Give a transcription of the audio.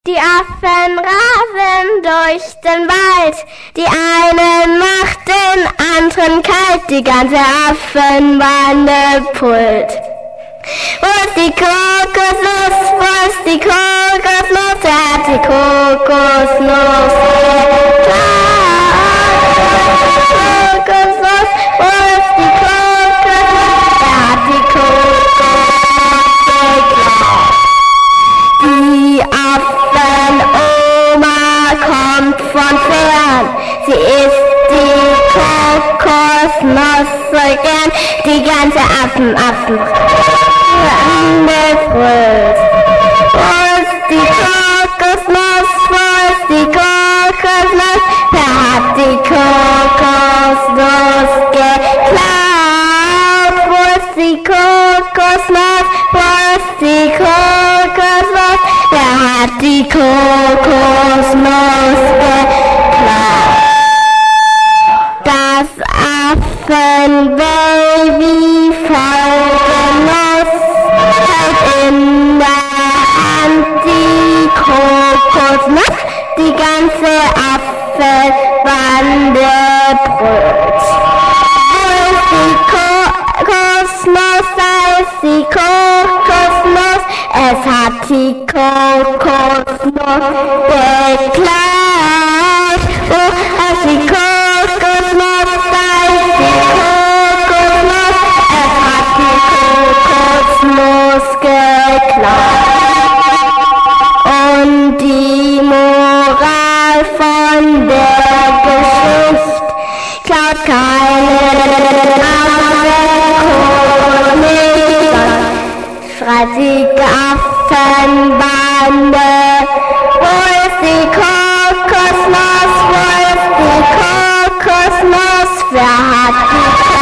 Die Affen rasen durch den Wald, die einen macht den anderen kalt, die ganze Affenbande pullt. Wo ist die Kokosnuss, wo ist die Kokosnuss, wer hat die Kokosnuss Kokosnuss, wo ist die Kokosnuss, wer hat die Kokosnuss geklaut? Die Affenoma kommt von fern, sie isst die Kokosnuss so gern, die ganze Affen brüllt. Wo ist die Kokosnuss, wo ist die Kokosnuss, wer hat die Kokosnuss geklaut? Wo ist die Kokosnuss, wo ist die Kokosnuss, wer hat die Kokosnuss geklaut? Das Affenbaby voll Genuss hält in der Hand die Kokosnuss, die ganze Affenbande brüllt. Wo ist die Kokosnuss, da ist die Kokosnuss, es hat die Kokosnuss geklaut. Wo ist die Kokosnuss, da ist die Kokosnuss, es hat die Kokosnuss geklaut. Und die Moral von der Geschichte: klaut keine Affenhonig, schreit die Affenbande. Wo ist die Kokosnuss, wo ist die Kokosnuss, wer hat die Kokosnuss